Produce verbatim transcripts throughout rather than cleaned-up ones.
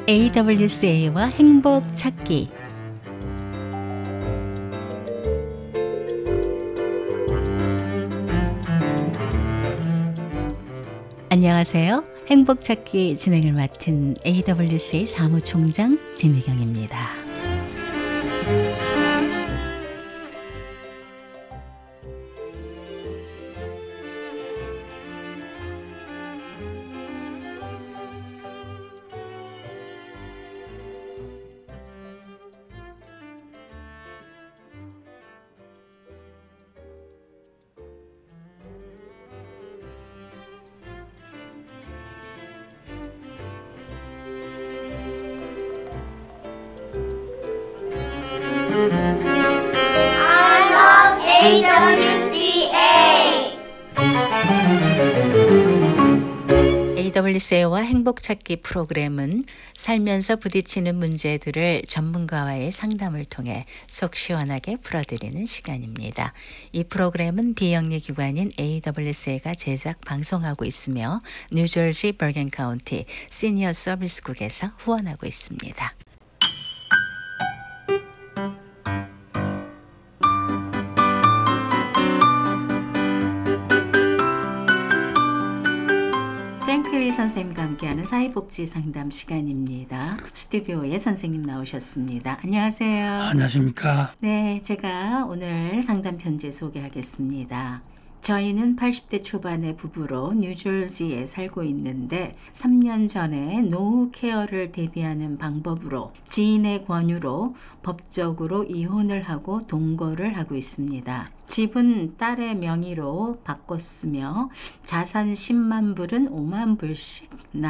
에이더블유씨에이와 행복 찾기. 안녕하세요. 행복 찾기 진행을 맡은 에이더블유씨에이 사무총장 진미경입니다. I love 에이더블유씨에이. 에이더블유씨에이와 행복 찾기 프로그램은 살면서 부딪히는 문제들을 전문가와의 상담을 통해 속 시원하게 풀어드리는 시간입니다. 이 프로그램은 비영리 기관인 에이더블유씨에이가 제작 방송하고 있으며 뉴저지 버건 카운티 시니어 서비스국에서 후원하고 있습니다. 프랭클리 선생님과 함께하는 사회복지 상담 시간입니다. 스튜디오에 선생님 나오셨습니다. 안녕하세요. 안녕하십니까. 네, 제가 오늘 상담 편지 소개하겠습니다. 저희는 팔십 대 초반의 부부로 뉴저지에 살고 있는데 삼 년 전에 노후 케어를 대비하는 방법으로 지인의 권유로 법적으로 이혼을 하고 동거를 하고 있습니다. 집은 딸의 명의로 바꿨으며 자산 십만 불은 오만 불씩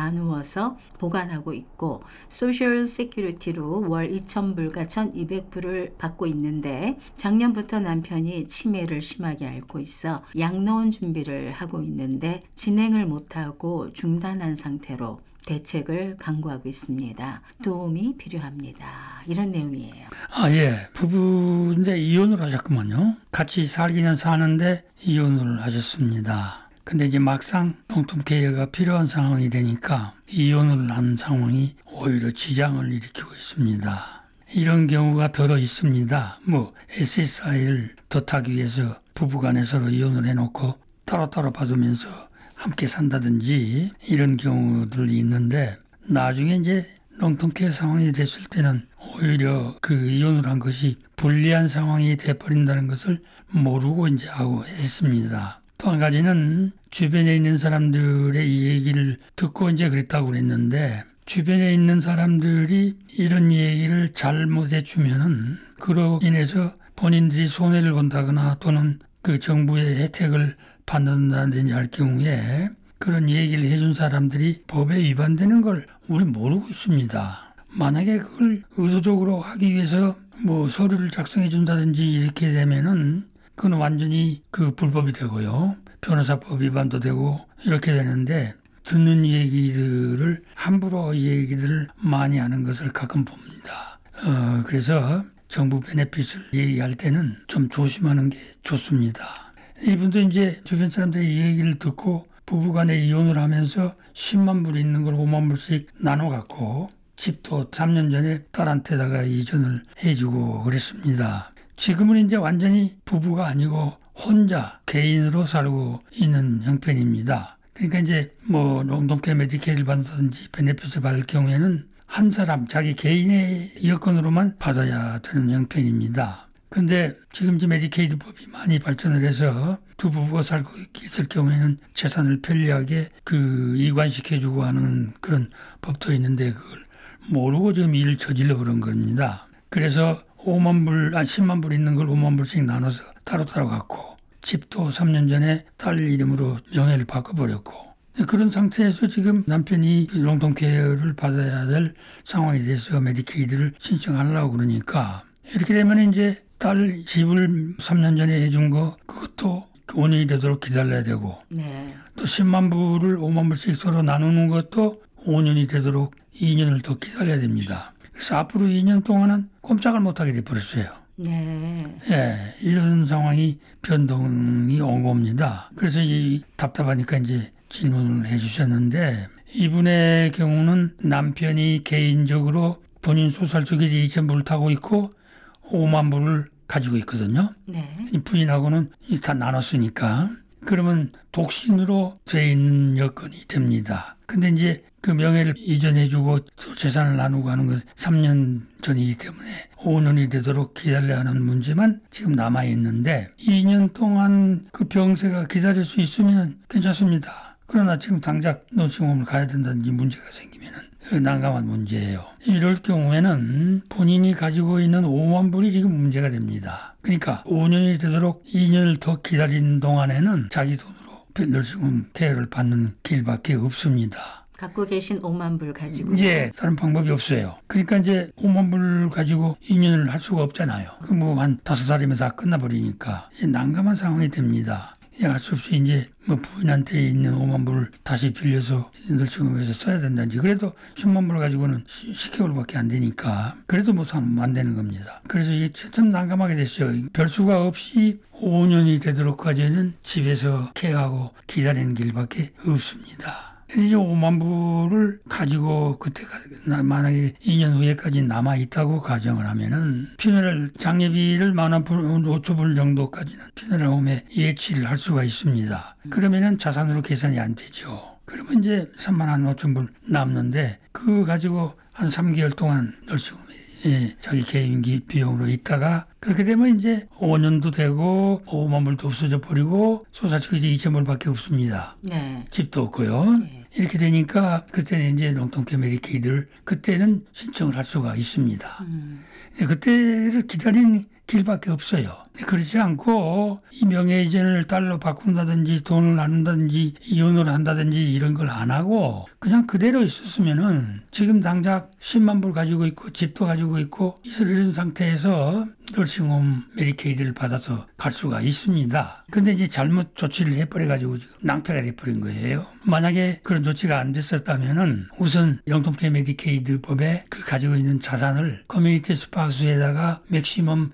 나누어서 보관하고 있고 소셜 세큐리티로 월 이천 불과 천이백 불을 받고 있는데 작년부터 남편이 치매를 심하게 앓고 있어 양로원 준비를 하고 있는데 진행을 못하고 중단한 상태로 대책을 강구하고 있습니다. 도움이 필요합니다. 이런 내용이에요. 아, 예. 부부인데 이혼을 하셨구만요. 같이 살기는 사는데 이혼을 하셨습니다. 근데 이제 막상 공통계획가 필요한 상황이 되니까 이혼을 한 상황이 오히려 지장을 일으키고 있습니다. 이런 경우가 더러 있습니다. 뭐 에스에스아이를 덧하기 위해서 부부간에 서로 이혼을 해놓고 따로따로 받으면서 함께 산다든지 이런 경우들이 있는데 나중에 이제 롱통케어 상황이 됐을 때는 오히려 그 이혼을 한 것이 불리한 상황이 돼버린다는 것을 모르고 이제 하고 했습니다. 또 한 가지는 주변에 있는 사람들의 이 얘기를 듣고 이제 그랬다고 그랬는데 주변에 있는 사람들이 이런 얘기를 잘못해 주면은 그로 인해서 본인들이 손해를 본다거나 또는 그 정부의 혜택을 받는다든지 할 경우에 그런 얘기를 해준 사람들이 법에 위반되는 걸 우리 모르고 있습니다. 만약에 그걸 의도적으로 하기 위해서 뭐 서류를 작성해 준다든지 이렇게 되면은 그건 완전히 그 불법이 되고요. 변호사법 위반도 되고 이렇게 되는데 듣는 얘기들을 함부로 이 얘기들을 많이 하는 것을 가끔 봅니다. 어, 그래서 정부 베네핏을 얘기할 때는 좀 조심하는 게 좋습니다. 이분도 이제 주변 사람들의 이 얘기를 듣고 부부간에 이혼을 하면서 십만 불 있는 걸 오만 불씩 나눠 갖고 집도 삼 년 전에 딸한테다가 이전을 해주고 그랬습니다. 지금은 이제 완전히 부부가 아니고 혼자 개인으로 살고 있는 형편입니다. 그러니까 이제 뭐 롱통케어 메디케이를 받든지 베네핏을 받을 경우에는 한 사람 자기 개인의 여건으로만 받아야 되는 형편입니다. 근데 지금 이제 메디케이드 법이 많이 발전을 해서 두 부부가 살고 있을 경우에는 재산을 편리하게 그 이관시켜주고 하는 그런 법도 있는데 그걸 모르고 지금 일을 저질러 버린 겁니다. 그래서 오만 불, 아 십만 불 있는 걸 오만 불씩 나눠서 따로따로 갖고 집도 삼 년 전에 딸 이름으로 명예를 바꿔버렸고 그런 상태에서 지금 남편이 롱통케어를 받아야 될 상황이 돼서 메디케이드를 신청하려고 그러니까 이렇게 되면 이제 딸 집을 삼 년 전에 해준 거 그것도 오 년이 되도록 기다려야 되고 네. 또 십만 불을 오만 불씩 서로 나누는 것도 오 년이 되도록 이 년을 더 기다려야 됩니다. 그래서 앞으로 이 년 동안은 꼼짝을 못하게 돼버렸어요. 네. 예, 이런 상황이 변동이 온 겁니다. 그래서 이 답답하니까 이제 질문을 해 주셨는데 이분의 경우는 남편이 개인적으로 본인 소설적이 이천 불을 타고 있고 오만 불을 가지고 있거든요. 네. 부인하고는 다 나눴으니까. 그러면 독신으로 돼 있는 여건이 됩니다. 근데 이제 그 명예를 이전해주고 또 재산을 나누고 하는 것은 삼 년 전이기 때문에 오 년이 되도록 기다려야 하는 문제만 지금 남아있는데 이 년 동안 그 병세가 기다릴 수 있으면 괜찮습니다. 그러나 지금 당장 노싱홈을 가야 된다든지 문제가 생기면은 난감한 문제예요. 이럴 경우에는 본인이 가지고 있는 오만 불이 지금 문제가 됩니다. 그러니까 오 년이 되도록 이 년을 더 기다리는 동안에는 자기 돈으로 너싱홈 케어를 받는 길밖에 없습니다. 갖고 계신 오만 불 가지고. 예, 다른 방법이 없어요. 그러니까 이제 오만 불 가지고 이 년을 할 수가 없잖아요. 그 뭐 한 다섯 살이면 다 끝나버리니까 이제 난감한 상황이 됩니다. 할 수 없이 이제 뭐 부인한테 있는 오만 불을 다시 빌려서 너싱홈에서 써야 된다든지 그래도 십만 불 가지고는 십 개월밖에 안 되니까 그래도 뭐 안 되는 겁니다. 그래서 이게 참 난감하게 됐어요. 별수가 없이 오 년이 되도록까지는 집에서 케어하고 기다리는 길밖에 없습니다. 이제 오만 불을 가지고 그때가 만약에 이 년 후에까지 남아 있다고 가정을 하면은 퓨너럴 장례비를 만 오천 불 정도까지는 퓨너럴 홈에 예치를 할 수가 있습니다. 그러면은 자산으로 계산이 안 되죠. 그러면 이제 삼만 오천 불 남는데 그거 가지고 한 삼 개월 동안 너싱홈에 예, 자기 개인기 비용으로 있다가 그렇게 되면 이제 오 년도 되고 오만 불도 없어져 버리고 소사주기 이천 불밖에 없습니다. 네. 집도 없고요. 네. 이렇게 되니까 그때는 이제 롱텀케어 메디케이드를 그때는 신청을 할 수가 있습니다. 음. 그때를 기다리는 길밖에 없어요. 그렇지 않고 이 명예이전을 달러 바꾼다든지 돈을 나눈다든지 이혼을 한다든지 이런 걸 안 하고 그냥 그대로 있었으면은 지금 당장 십만 불 가지고 있고 집도 가지고 있고 이런 상태에서 너싱홈 메디케이드를 받아서 갈 수가 있습니다. 근데 이제 잘못 조치를 해버려가지고 지금 낭패가 돼버린 거예요. 만약에 그런 조치가 안 됐었다면은 우선 롱텀케어 메디케이드 법에 그 가지고 있는 자산을 커뮤니티 스파우스에다가 맥시멈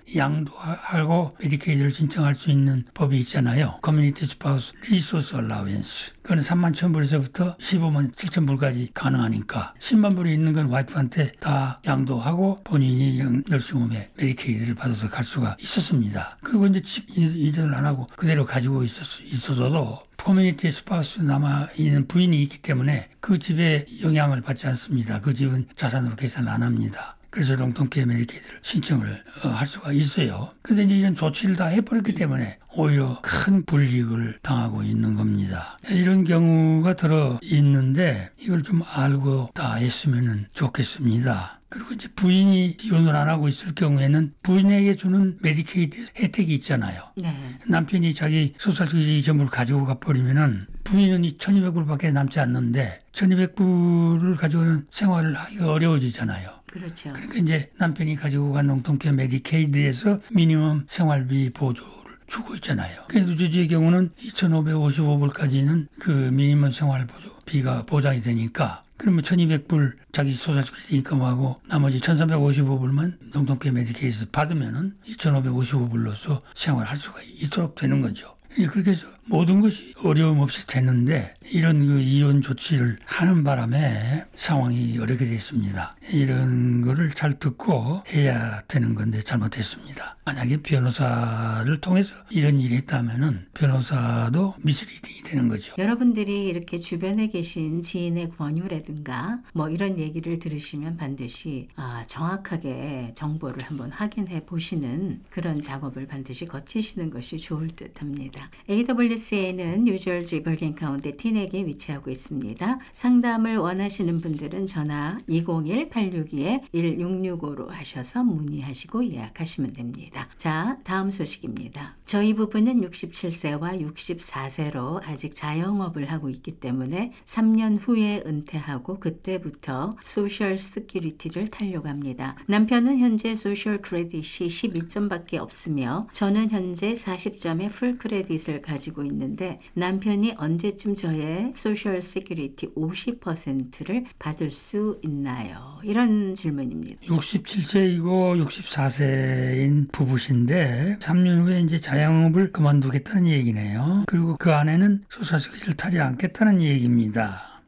양도하고 메디케이드를 신청할 수 있는 법이 있잖아요. 커뮤니티 스파우스 리소스 얼라우언스. 그건 삼만 천 불에서부터 십오만 칠천 불까지 가능하니까 십만 불이 있는 건 와이프한테 다 양도하고 본인이 너싱홈에 메디케이드를 받아서 갈 수가 있었습니다. 그리고 이제 집 이전을 안 하고 그대로 가지고 있었, 있어도 커뮤니티 스파우스 남아있는 부인이 있기 때문에 그 집에 영향을 받지 않습니다. 그 집은 자산으로 계산을 안 합니다. 그래서 롱텀케어 메디케이드를 신청을 어, 할 수가 있어요. 근데 이제 이런 조치를 다 해버렸기 때문에 오히려 큰 불이익을 당하고 있는 겁니다. 이런 경우가 들어 있는데 이걸 좀 알고 다 했으면 좋겠습니다. 그리고 이제 부인이 이혼을 안 하고 있을 경우에는 부인에게 주는 메디케이드 혜택이 있잖아요. 네. 남편이 자기 소살주기 이천 불을 가지고 가버리면은 부인은 이 천이백 불밖에 남지 않는데 천이백 불을 가지고는 생활을 하기가 어려워지잖아요. 그렇죠. 그러니까 이제 남편이 가지고 간 롱텀케어 메디케이드에서 미니멈 생활비 보조를 주고 있잖아요. 그래도 주주의 경우는 이천오백오십오 불까지는 그 미니멈 생활보조비가 보장이 되니까 그러면 천이백 불 자기 소살주기 인컴하고 나머지 천삼백오십오 불만 롱텀케어 메디케이드 받으면은 이천오백오십오 불로서 생활할 수가 있도록 되는 거죠. 그렇게 해서 모든 것이 어려움 없이 되는데 이런 그 이혼 조치를 하는 바람에 상황이 어렵게 됐습니다. 이런 거를 잘 듣고 해야 되는 건데 잘못했습니다. 만약에 변호사를 통해서 이런 일이 있다면은 변호사도 미스리딩이 되는 거죠. 여러분들이 이렇게 주변에 계신 지인의 권유라든가 뭐 이런 얘기를 들으시면 반드시 아, 정확하게 정보를 한번 확인해 보시는 그런 작업을 반드시 거치시는 것이 좋을 듯 합니다. 에이더블유씨에이는 뉴저지 벌겐 카운티 티넥에 위치하고 있습니다. 상담을 원하시는 분들은 전화 이공일 팔육이 일육육오로 하셔서 문의하시고 예약하시면 됩니다. 자, 다음 소식입니다. 저희 부부는 육십칠 세와 육십사 세로 아직 자영업을 하고 있기 때문에 삼 년 후에 은퇴하고 그때부터 소셜 시큐리티를 타려고 합니다. 남편은 현재 소셜 크레딧이 십이 점밖에 없으며 저는 현재 사십 점의 풀 크레딧을 가지고 있는데 남편이 언제쯤 저의 소셜 시큐리티 오십 퍼센트를 받을 수 있나요? 이런 질문입니다. 육십칠 세이고 육십사 세인 부부신데 삼 년 후에 이제 자영업을 그만두겠다는 얘기네요. 그리고 그 안에는 소셜시큐리티를 타지 않겠다는 얘기입니다.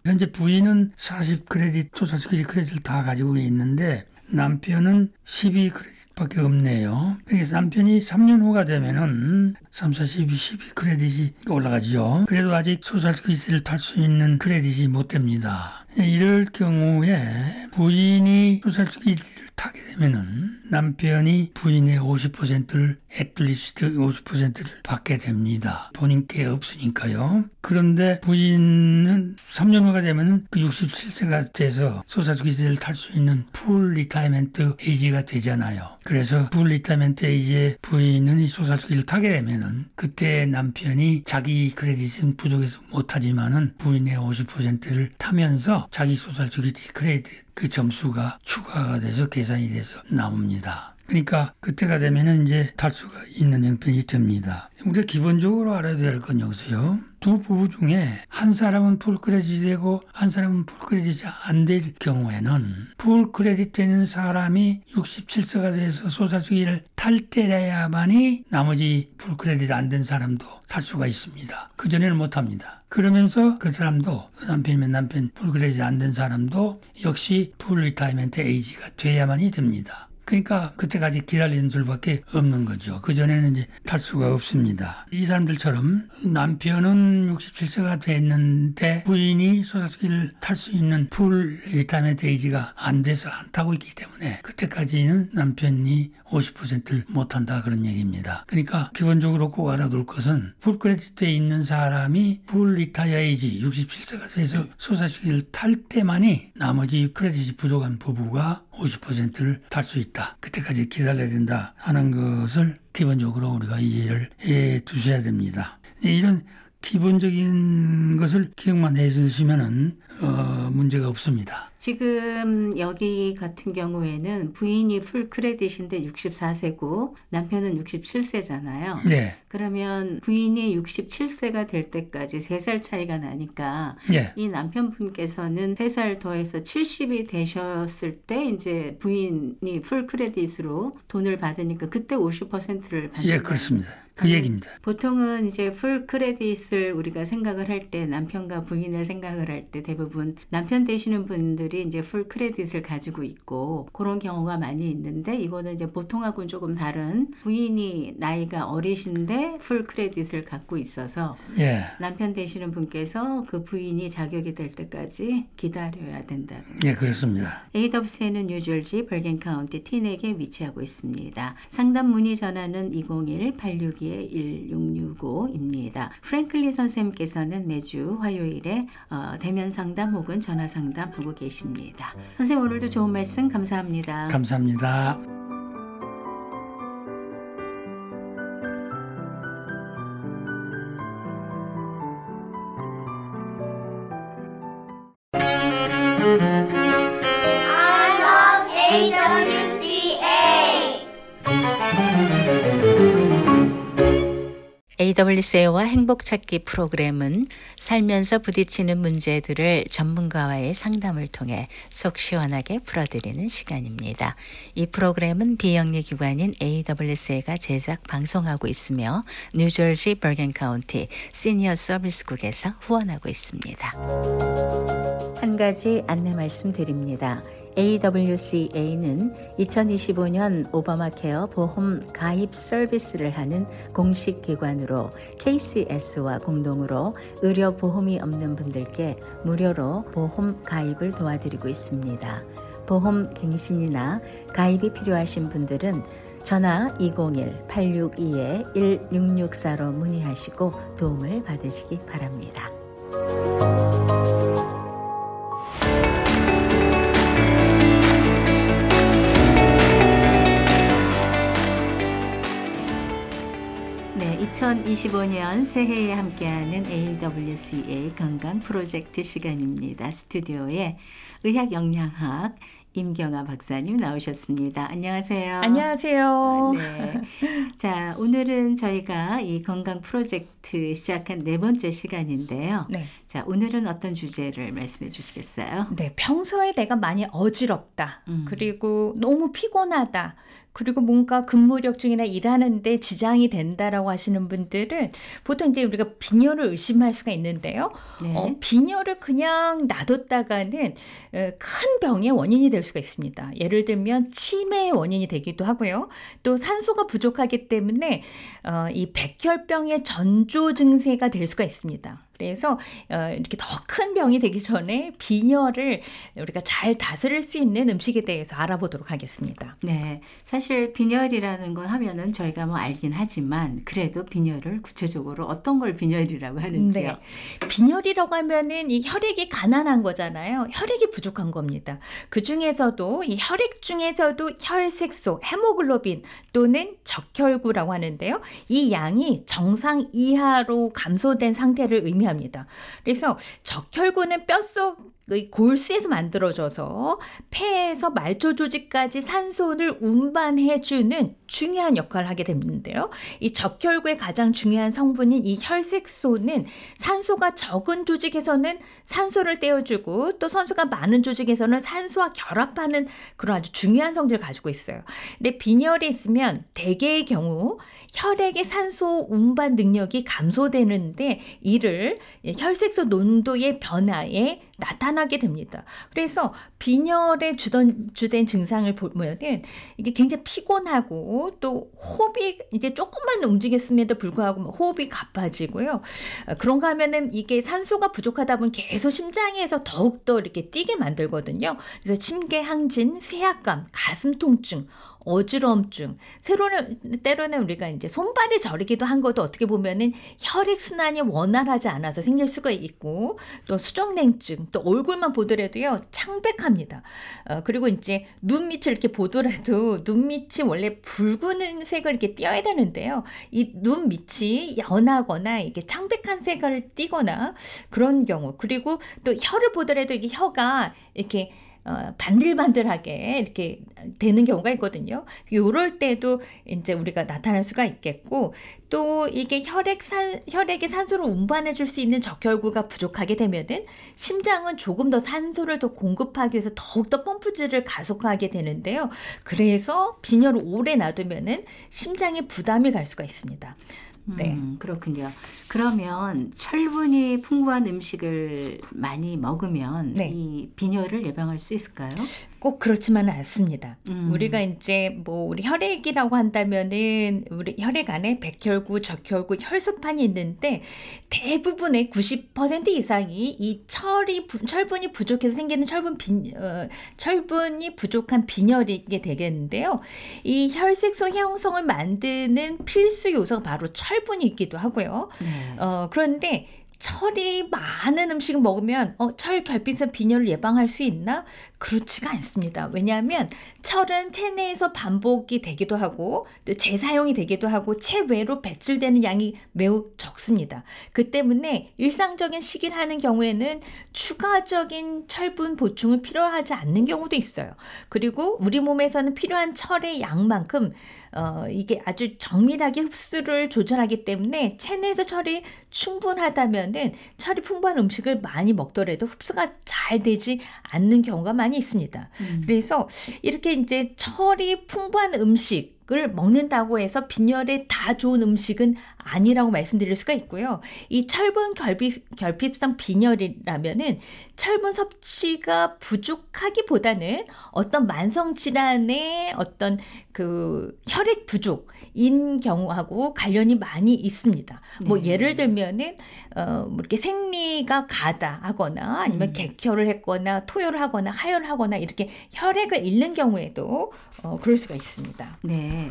현재 부인은 사십 크레딧 소셜스키지 크레딧을 다 가지고 있는데 남편은 십이 크레딧밖에 없네요. 그래서 남편이 삼 년 후가 되면은 삼, 사, 십이, 십이 크레딧이 올라가죠. 그래도 아직 소셜스키지를 탈 수 있는 크레딧이 못 됩니다. 이럴 경우에 부인이 소셜스키지를 타게 되면은 남편이 부인의 오십 퍼센트를 애틀리스트 오십 퍼센트를 받게 됩니다. 본인께 없으니까요. 그런데 부인은 삼 년 후가 되면은 그 육십칠 세가 돼서 소셜스키지를 탈 수 있는 풀 리타이먼트 에이지가 되잖아요. 그래서 풀 리타이먼트 에이지에 부인은 이 소셜스키지를 타게 되면은 그때 남편이 자기 크레딧은 부족해서 못하지만은 부인의 오십 퍼센트를 타면서 자기 소셜스키지 크레딧 그 점수가 추가가 돼서 계산이 돼서 나옵니다. 그러니까 그때가 되면은 이제 탈 수가 있는 형편이 됩니다. 우리가 기본적으로 알아야 될 건 여기서요. 두 부부 중에 한 사람은 풀 크레딧이 되고 한 사람은 풀 크레딧이 안 될 경우에는 풀 크레딧 되는 사람이 육십칠 세가 돼서 소셜스키지를 탈 때야만이 나머지 풀 크레딧 안 된 사람도 탈 수가 있습니다. 그전에는 못합니다. 그러면서 그 사람도 남편이면 남편 풀 크레딧 안 된 사람도 역시 풀 리타이먼트 에이지가 돼야만이 됩니다. 그러니까 그때까지 기다리는 수밖에 없는 거죠. 그전에는 이제 탈 수가 없습니다. 이 사람들처럼 남편은 육십칠 세가 됐는데 부인이 소셜스키지를 탈 수 있는 풀 리타이먼트 에이지가 안 돼서 안 타고 있기 때문에 그때까지는 남편이 오십 퍼센트를 못한다 그런 얘기입니다. 그러니까 기본적으로 꼭 알아둘 것은 풀 크레딧에 있는 사람이 풀 리타이어 에이지 육십칠 세가 돼서 소셜스키지를 탈 때만이 나머지 크레딧이 부족한 부부가 오십 퍼센트를 탈 수 있다. 그때까지 기다려야 된다 하는 것을 기본적으로 우리가 이해를 해 두셔야 됩니다. 이런 기본적인 것을 기억만 해 주시면은 어, 문제가 없습니다. 지금 여기 같은 경우에는 부인이 풀 크레딧인데 육십사 세고 남편은 육십칠 세잖아요. 네. 그러면 부인이 육십칠 세가 될 때까지 세 살 차이가 나니까 예. 이 남편분께서는 세 살 더해서 칠십이 되셨을 때 이제 부인이 풀 크레딧으로 돈을 받으니까 그때 오십 퍼센트를 받는 예, 거예요. 그렇습니다. 그 얘기입니다. 보통은 이제 풀 크레딧을 우리가 생각을 할 때 남편과 부인을 생각을 할 때 대부분 남편 되시는 분들이 이제 풀 크레딧을 가지고 있고 그런 경우가 많이 있는데 이거는 이제 보통하고는 조금 다른 부인이 나이가 어리신데 풀 크레딧을 갖고 있어서 예. 남편 되시는 분께서 그 부인이 자격이 될 때까지 기다려야 된다는. 예, 그렇습니다. 에이더블유씨에이는 뉴저지 버겐 카운티 티넥에 위치하고 있습니다. 상담 문의 전화는 이공일 팔육이 일육육오입니다. 프랭클린 선생님께서는 매주 화요일에 어, 대면 상담 혹은 전화 상담하고 계십니다. 선생님 오늘도 좋은 말씀 감사합니다. 감사합니다. I love 에이더블유씨에이. 에이더블유씨에이와 행복찾기 프로그램은 살면서 부딪히는 문제들을 전문가와의 상담을 통해 속 시원하게 풀어드리는 시간입니다. 이 프로그램은 비영리 기관인 에이더블유씨에이가 제작 방송하고 있으며 뉴저지 버겐 카운티 시니어 서비스국에서 후원하고 있습니다. 한 가지 안내 말씀드립니다. 에이더블유씨에이는 이천이십오 년 오바마 케어 보험 가입 서비스를 하는 공식 기관으로 케이씨에스와 공동으로 의료 보험이 없는 분들께 무료로 보험 가입을 도와드리고 있습니다. 보험 갱신이나 가입이 필요하신 분들은 전화 이공일 팔육이 일육육사로 문의하시고 도움을 받으시기 바랍니다. 이천이십오 년 새해에 함께하는 에이더블유씨에이 건강 프로젝트 시간입니다. 스튜디오에 의학영양학 임경아 박사님 나오셨습니다. 안녕하세요. 안녕하세요. 네. 자, 오늘은 저희가 이 건강 프로젝트 시작한 네 번째 시간인데요. 네. 자, 오늘은 어떤 주제를 말씀해 주시겠어요? 네, 평소에 내가 많이 어지럽다. 음. 그리고 너무 피곤하다. 그리고 뭔가 근무력 중이나 일하는데 지장이 된다라고 하시는 분들은 보통 이제 우리가 빈혈을 의심할 수가 있는데요. 네. 어, 빈혈을 그냥 놔뒀다가는 어, 큰 병의 원인이 될 수가 있습니다. 예를 들면 치매의 원인이 되기도 하고요. 또 산소가 부족하기 때문에 어, 이 백혈병의 전조 증세가 될 수가 있습니다. 그래서 어, 이렇게 더 큰 병이 되기 전에 빈혈을 우리가 잘 다스릴 수 있는 음식에 대해서 알아보도록 하겠습니다. 네. 사실 빈혈이라는 건 하면은 저희가 뭐 알긴 하지만 그래도 빈혈을 구체적으로 어떤 걸 빈혈이라고 하는지요? 네. 빈혈이라고 하면은 이 혈액이 가난한 거잖아요. 혈액이 부족한 겁니다. 그 중에서도 이 혈액 중에서도 혈색소, 헤모글로빈 또는 적혈구라고 하는데요. 이 양이 정상 이하로 감소된 상태를 의미합니다. 그래서 적혈구는 뼛속 골수에서 만들어져서 폐에서 말초 조직까지 산소를 운반해주는 중요한 역할을 하게 되는데요. 이 적혈구의 가장 중요한 성분인 이 혈색소는 산소가 적은 조직에서는 산소를 떼어주고 또 산소가 많은 조직에서는 산소와 결합하는 그런 아주 중요한 성질을 가지고 있어요. 근데 빈혈이 있으면 대개의 경우 혈액의 산소 운반 능력이 감소되는데 이를 혈색소 농도의 변화에 나타나게 됩니다. 그래서 빈혈의 주된, 주된 증상을 보면은 이게 굉장히 피곤하고 또 호흡이 이제 조금만 움직였음에도 불구하고 호흡이 가빠지고요. 그런가 하면은 이게 산소가 부족하다 보면 계속 심장에서 더욱더 이렇게 뛰게 만들거든요. 그래서 심계 항진, 쇠약감, 가슴 통증, 어지러움증, 새로는 때로는 우리가 이제 손발이 저리기도 한 것도 어떻게 보면은 혈액 순환이 원활하지 않아서 생길 수가 있고 또 수족냉증, 또 얼굴만 보더라도요 창백합니다. 어, 그리고 이제 눈밑을 이렇게 보더라도 눈밑이 원래 붉은 색을 이렇게 띄어야 되는데요. 이 눈밑이 연하거나 이게 창백한 색을 띠거나 그런 경우, 그리고 또 혀를 보더라도 이게 혀가 이렇게 어, 반들반들하게 이렇게 되는 경우가 있거든요. 이럴 때도 이제 우리가 나타날 수가 있겠고, 또 이게 혈액 산, 혈액에 산소를 운반해 줄 수 있는 적혈구가 부족하게 되면은 심장은 조금 더 산소를 더 공급하기 위해서 더욱더 펌프질을 가속하게 되는데요. 그래서 빈혈을 오래 놔두면은 심장에 부담이 갈 수가 있습니다. 네. 음, 그렇군요. 그러면 철분이 풍부한 음식을 많이 먹으면 네. 이 빈혈을 예방할 수 있을까요? 꼭 그렇지만은 않습니다. 음. 우리가 이제 뭐 우리 혈액이라고 한다면은 우리 혈액 안에 백혈구, 적혈구, 혈소판이 있는데 대부분의 구십 퍼센트 이상이 이 철이 철분이 부족해서 생기는 철분 빈 어, 철분이 부족한 빈혈이게 되겠는데요. 이 혈색소 형성을 만드는 필수 요소가 바로 철분이기도 하고요. 네. 어, 그런데 철이 많은 음식을 먹으면 어, 철 결핍성 빈혈을 예방할 수 있나? 그렇지가 않습니다. 왜냐하면 철은 체내에서 반복이 되기도 하고 또 재사용이 되기도 하고 체외로 배출되는 양이 매우 적습니다. 그 때문에 일상적인 식이를 하는 경우에는 추가적인 철분 보충을 필요하지 않는 경우도 있어요. 그리고 우리 몸에서는 필요한 철의 양만큼 어, 이게 아주 정밀하게 흡수를 조절하기 때문에 체내에서 철이 충분하다면은 철이 풍부한 음식을 많이 먹더라도 흡수가 잘 되지 않는 경우가 많이 있습니다. 음. 그래서 이렇게 이제 철이 풍부한 음식을 먹는다고 해서 빈혈에 다 좋은 음식은 아니라고 말씀드릴 수가 있고요. 이 철분 결핍, 결핍성 빈혈이라면은 철분 섭취가 부족하기보다는 어떤 만성 질환의 어떤 그 혈액 부족인 경우하고 관련이 많이 있습니다. 뭐 네. 예를 들면은 어, 뭐 이렇게 생리가 가다하거나 아니면 음. 객혈을 했거나 토혈을 하거나 하혈을 하거나 이렇게 혈액을 잃는 경우에도 어, 그럴 수가 있습니다. 네.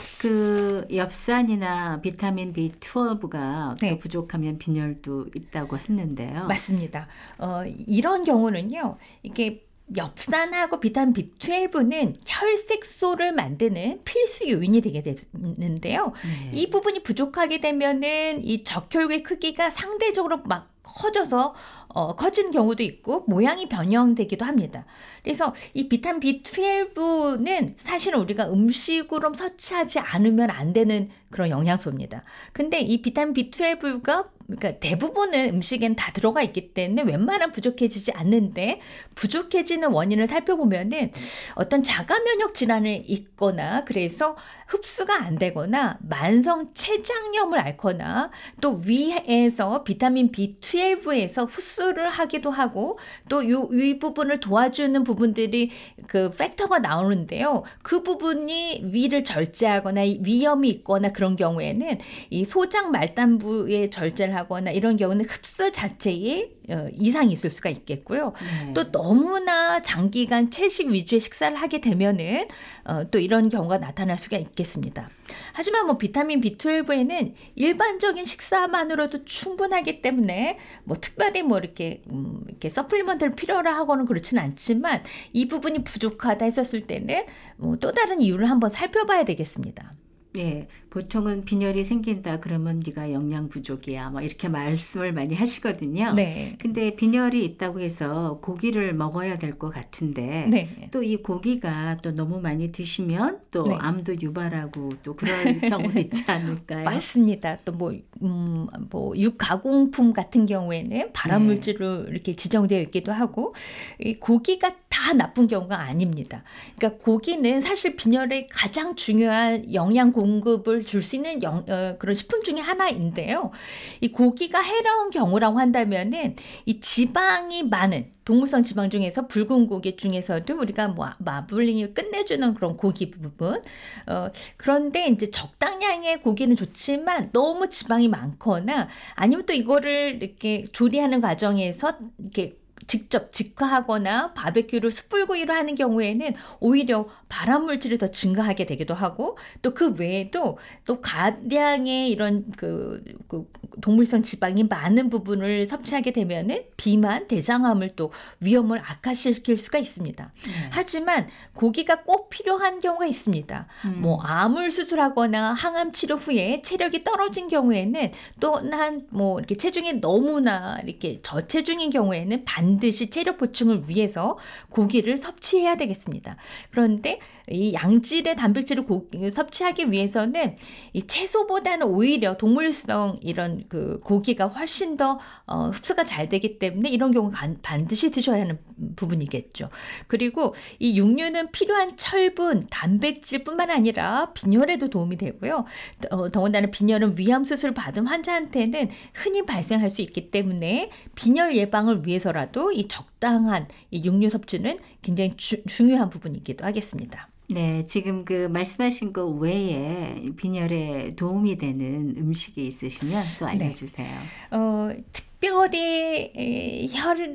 그 엽산이나 비타민 비 십이가 네. 또 부족하면 빈혈도 있다고 했는데요. 맞습니다. 어, 이런 경우는요, 이게 엽산하고 비타민 비 십이는 혈색소를 만드는 필수 요인이 되게 되는데요. 네. 이 부분이 부족하게 되면은 이 적혈구의 크기가 상대적으로 막 커져서 어, 커지는 경우도 있고 모양이 변형되기도 합니다. 그래서 이 비타민 비 십이는 사실은 우리가 음식으로 섭취하지 않으면 안 되는 그런 영양소입니다. 근데 이 비타민 비 십이가 그러니까 대부분의 음식엔 다 들어가 있기 때문에 웬만하면 부족해지지 않는데 부족해지는 원인을 살펴보면은 어떤 자가 면역 질환이 있거나 그래서 흡수가 안 되거나 만성 췌장염을 앓거나 또 위에서 비타민 비 십이에서 흡수를 하기도 하고 또 이 부분을 도와주는 부분들이 그 팩터가 나오는데요. 그 부분이 위를 절제하거나 위염이 있거나 그런 경우에는 이 소장 말단부에 절제를 하거나 이런 경우는 흡수 자체에 어, 이상이 있을 수가 있겠고요. 네. 또 너무나 장기간 채식 위주의 식사를 하게 되면은 어, 또 이런 경우가 나타날 수가 있겠습니다. 하지만 뭐 비타민 비 십이에는 일반적인 식사만으로도 충분하기 때문에 뭐 특별히 뭐 이렇게 음, 이렇게 서플리먼트를 필요로 하고는 그렇지는 않지만 이 부분이 부족하다 했었을 때는 뭐 또 다른 이유를 한번 살펴봐야 되겠습니다. 예, 보통은 빈혈이 생긴다 그러면 네가 영양 부족이야, 뭐 이렇게 말씀을 많이 하시거든요. 네. 근데 빈혈이 있다고 해서 고기를 먹어야 될 것 같은데 네. 또 이 고기가 또 너무 많이 드시면 또 네. 암도 유발하고 또 그럴 경우도 있지 않을까요? 맞습니다. 또 뭐, 음, 뭐, 육가공품 같은 경우에는 발암물질로 이렇게 지정되어 있기도 하고, 이 고기가 다 나쁜 경우가 아닙니다. 그러니까 고기는 사실 빈혈에 가장 중요한 영양 공급을 줄 수 있는 영, 어, 그런 식품 중에 하나인데요. 이 고기가 해로운 경우라고 한다면은 이 지방이 많은 동물성 지방 중에서 붉은 고기 중에서도 우리가 뭐 마블링이 끝내주는 그런 고기 부분. 어, 그런데 이제 적당량의 고기는 좋지만 너무 지방이 많거나 아니면 또 이거를 이렇게 조리하는 과정에서 이렇게 직접 직화하거나 바베큐를 숯불구이로 하는 경우에는 오히려 발암물질이 더 증가하게 되기도 하고 또 그 외에도 또 가량의 이런 그, 그 동물성 지방이 많은 부분을 섭취하게 되면은 비만, 대장암을 또 위험을 악화시킬 수가 있습니다. 네. 하지만 고기가 꼭 필요한 경우가 있습니다. 음. 뭐 암을 수술하거나 항암 치료 후에 체력이 떨어진 경우에는 또한 뭐 이렇게 체중이 너무나 이렇게 저체중인 경우에는 반드시 체력 보충을 위해서 고기를 섭취해야 되겠습니다. 그런데 이 양질의 단백질을 고, 섭취하기 위해서는 이 채소보다는 오히려 동물성 이런 그 고기가 훨씬 더 어, 흡수가 잘 되기 때문에 이런 경우 간, 반드시 드셔야 하는 부분이겠죠. 그리고 이 육류는 필요한 철분, 단백질뿐만 아니라 빈혈에도 도움이 되고요. 어, 더군다나 빈혈은 위암 수술 받은 환자한테는 흔히 발생할 수 있기 때문에 빈혈 예방을 위해서라도 이 적당한 이 육류 섭취는 굉장히 주, 중요한 부분이기도 하겠습니다. 네, 지금 그 말씀하신 것 외에 빈혈에 도움이 되는 음식이 있으시면 또 알려주세요. 어, 특별히 에,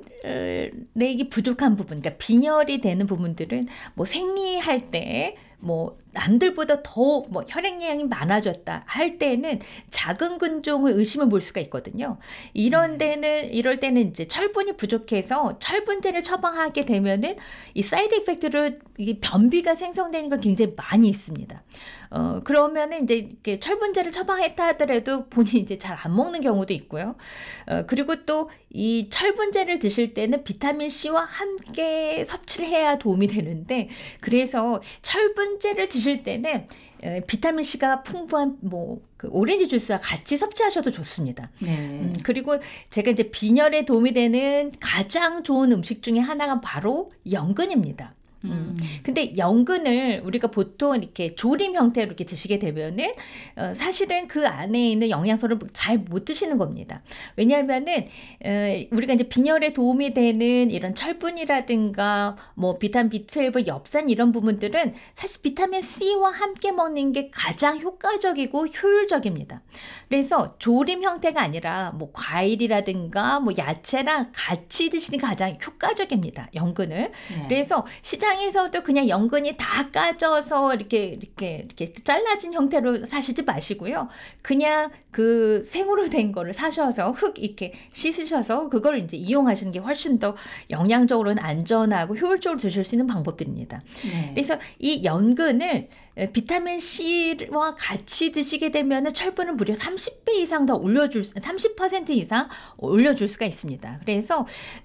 혈액이 부족한 부분, 그러니까 빈혈이 되는 부분들은 뭐 생리할 때 뭐 남들보다 더 뭐 혈액량이 많아졌다 할 때는 작은 근종을 의심해 볼 수가 있거든요. 이런 때는 이럴 때는 이제 철분이 부족해서 철분제를 처방하게 되면은 이 사이드 이펙트로 이 변비가 생성되는 건 굉장히 많이 있습니다. 어 그러면은 이제 이렇게 철분제를 처방했다 하더라도 본인이 이제 잘 안 먹는 경우도 있고요. 어 그리고 또 이 철분제를 드실 때는 비타민 C와 함께 섭취를 해야 도움이 되는데 그래서 철분제를 드실 때는 에, 비타민 C가 풍부한 뭐 그 오렌지 주스와 같이 섭취하셔도 좋습니다. 네. 음, 그리고 제가 이제 빈혈에 도움이 되는 가장 좋은 음식 중에 하나가 바로 연근입니다. 음. 근데 연근을 우리가 보통 이렇게 조림 형태로 이렇게 드시게 되면은 어, 사실은 그 안에 있는 영양소를 잘 못 드시는 겁니다. 왜냐하면은 어, 우리가 이제 빈혈에 도움이 되는 이런 철분이라든가 뭐 비타민 비 십이, 엽산 이런 부분들은 사실 비타민 C와 함께 먹는 게 가장 효과적이고 효율적입니다. 그래서 조림 형태가 아니라 뭐 과일이라든가 뭐 야채랑 같이 드시는 게 가장 효과적입니다. 연근을. 네. 그래서 시장 에서도 그냥 연근이 다 까져서 이렇게 이렇게 이렇게 잘라진 형태로 사시지 마시고요. 그냥 그 생으로 된 거를 사셔서 흙 이렇게 씻으셔서 그걸 이제 이용하시는 게 훨씬 더 영양적으로는 안전하고 효율적으로 드실 수 있는 방법들입니다. 네. 그래서 이 연근을 비타민 C와 같이 드시게 되면 철분을 무려 삼십 배 이상 더 올려줄, 삼십 퍼센트 이상 올려줄 수가 있습니다. 그래서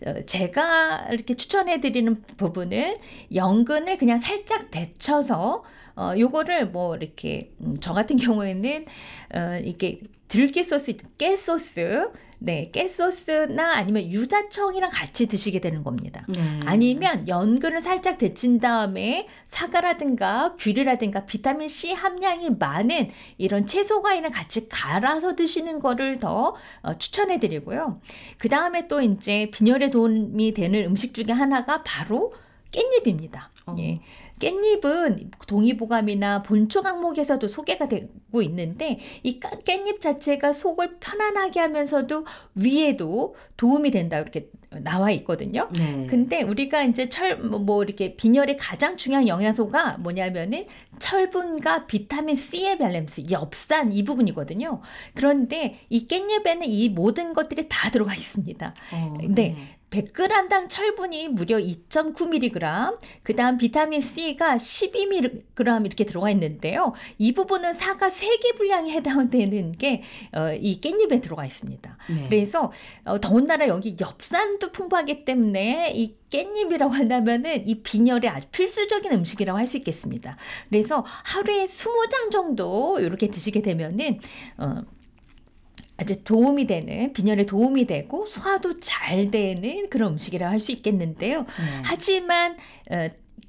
제가 이렇게 추천해드리는 부분은 연근을 그냥 살짝 데쳐서 어, 요거를 뭐 이렇게 음, 저 같은 경우에는 어, 이렇게 들깨 소스, 깨 소스, 네, 깨 소스나 아니면 유자청이랑 같이 드시게 되는 겁니다. 네. 아니면 연근을 살짝 데친 다음에 사과라든가 귤이라든가 비타민 C 함량이 많은 이런 채소 과일을 같이 갈아서 드시는 거를 더 어, 추천해 드리고요. 그 다음에 또 이제 빈혈에 도움이 되는 음식 중에 하나가 바로 깻잎입니다. 어. 예. 깻잎은 동의보감이나 본초 항목에서도 소개가 되고 있는데 이 깻잎 자체가 속을 편안하게 하면서도 위에도 도움이 된다 이렇게 나와 있거든요. 네. 근데 우리가 이제 철, 뭐, 뭐 이렇게 빈혈의 가장 중요한 영양소가 뭐냐면은 철분과 비타민 C의 밸런스, 엽산 이 부분이거든요. 그런데 이 깻잎에는 이 모든 것들이 다 들어가 있습니다. 어, 네. 백 그램당 철분이 무려 이 점 구 밀리그램, 그 다음 비타민 C가 십이 밀리그램 이렇게 들어가 있는데요. 이 부분은 사과 세 개 분량에 해당되는 게 어, 이 깻잎에 들어가 있습니다. 네. 그래서 어, 더군다나 여기 엽산도 풍부하기 때문에 이 깻잎이라고 한다면은 이 빈혈에 아주 필수적인 음식이라고 할 수 있겠습니다. 그래서 하루에 이십 장 정도 이렇게 드시게 되면은 어, 아주 도움이 되는, 빈혈에 도움이 되고 소화도 잘 되는 그런 음식이라고 할 수 있겠는데요. 네. 하지만 어,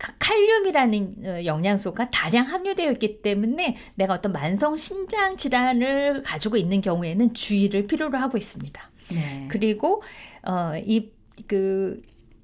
칼륨이라는 영양소가 다량 함유되어 있기 때문에 내가 어떤 만성 신장 질환을 가지고 있는 경우에는 주의를 필요로 하고 있습니다. 네. 그리고 어, 이 그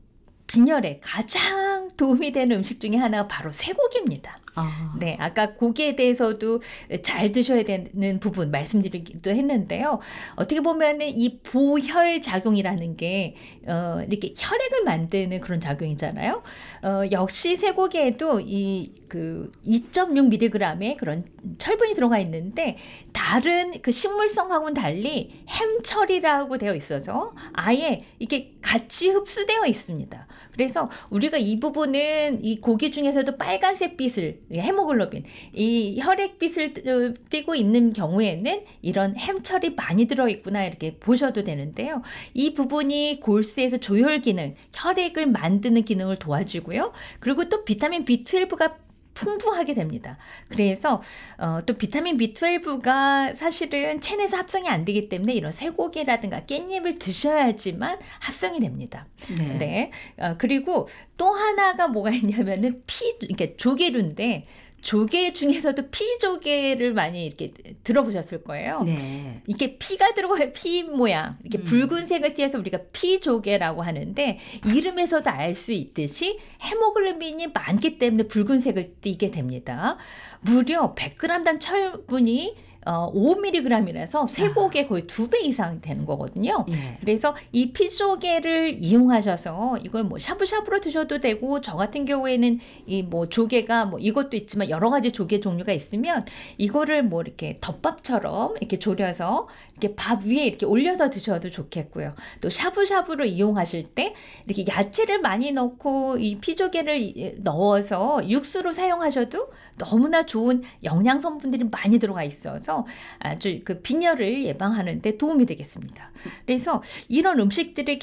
빈혈에 가장 도움이 되는 음식 중에 하나가 바로 쇠고기입니다. 아. 네, 아까 고기에 대해서도 잘 드셔야 되는 부분 말씀드리기도 했는데요. 어떻게 보면은 이 보혈 작용이라는 게 어, 이렇게 혈액을 만드는 그런 작용이잖아요. 어, 역시 쇠고기에도 이 그 이 점 육 밀리그램의 그런 철분이 들어가 있는데 다른 그 식물성하고는 달리 햄철이라고 되어 있어서 아예 이게 같이 흡수되어 있습니다. 그래서 우리가 이 부분은 이 고기 중에서도 빨간색 빛을 헤모글로빈 이 혈액빛을 띠고 있는 경우에는 이런 햄철이 많이 들어있구나 이렇게 보셔도 되는데요. 이 부분이 골수에서 조혈 기능, 혈액을 만드는 기능을 도와주고요. 그리고 또 비타민 비 십이가 풍부하게 됩니다. 그래서 어, 또 비타민 비 십이가 사실은 체내에서 합성이 안 되기 때문에 이런 쇠고기라든가 깻잎을 드셔야지만 합성이 됩니다. 네. 네. 어, 그리고 또 하나가 뭐가 있냐면은 피, 그러니까 조개류인데 조개 중에서도 피조개를 많이 이렇게 들어보셨을 거예요. 네. 이게 피가 들어가요. 피 모양. 이렇게 음. 붉은색을 띠해서 우리가 피조개라고 하는데 이름에서도 알 수 있듯이 헤모글로빈이 많기 때문에 붉은색을 띠게 됩니다. 무려 백 그램당 철분이 어, 오 밀리그램이라서 쇠고기에 거의 두 배 이상 되는 거거든요. 예. 그래서 이 피조개를 이용하셔서 이걸 뭐 샤브샤브로 드셔도 되고 저 같은 경우에는 이 뭐 조개가 뭐 이것도 있지만 여러 가지 조개 종류가 있으면 이거를 뭐 이렇게 덮밥처럼 이렇게 졸여서 이렇게 밥 위에 이렇게 올려서 드셔도 좋겠고요. 또 샤브샤브로 이용하실 때 이렇게 야채를 많이 넣고 이 피조개를 넣어서 육수로 사용하셔도 너무나 좋은 영양 성분들이 많이 들어가 있어서 아주 그 빈혈을 예방하는 데 도움이 되겠습니다. 그래서 이런 음식들이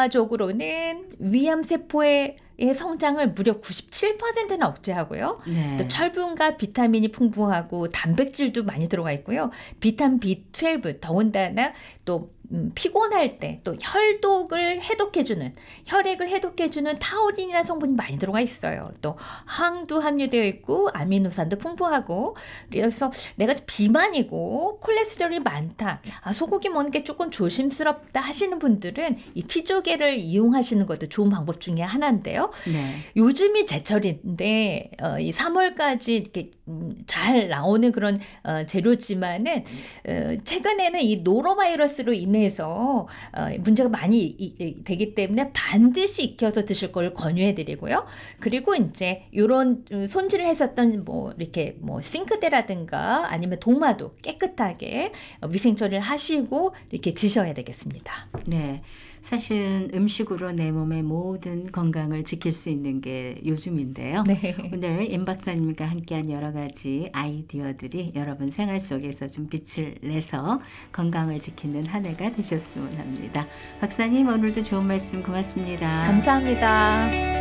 결과적으로는 위암 세포의 성장을 무려 구십칠 퍼센트나 억제하고요. 네. 또 철분과 비타민이 풍부하고 단백질도 많이 들어가 있고요. 비타민 비 십이 더군다나 또 음, 피곤할 때 또 혈독을 해독해주는 혈액을 해독해주는 타우린이라는 성분이 많이 들어가 있어요. 또 항도 함유되어 있고 아미노산도 풍부하고 그래서 내가 비만이고 콜레스테롤이 많다. 아, 소고기 먹는 게 조금 조심스럽다 하시는 분들은 이 피조개를 이용하시는 것도 좋은 방법 중에 하나인데요. 네. 요즘이 제철인데 어, 이 삼월까지 이렇게 음, 잘 나오는 그런 어, 재료지만은 어, 최근에는 이 노로바이러스로 인해서 어, 문제가 많이 이, 이, 되기 때문에 반드시 익혀서 드실 걸 권유해드리고요. 그리고 이제 이런 손질을 했었던 뭐 이렇게 뭐 싱크대라든가 아니면 도마도 깨끗하게 위생 처리를 하시고 이렇게 드셔야 되겠습니다. 네. 사실은 음식으로 내 몸의 모든 건강을 지킬 수 있는 게 요즘인데요. 네. 오늘 임 박사님과 함께한 여러 가지 아이디어들이 여러분 생활 속에서 좀 빛을 내서 건강을 지키는 한 해가 되셨으면 합니다. 박사님 오늘도 좋은 말씀 고맙습니다. 감사합니다.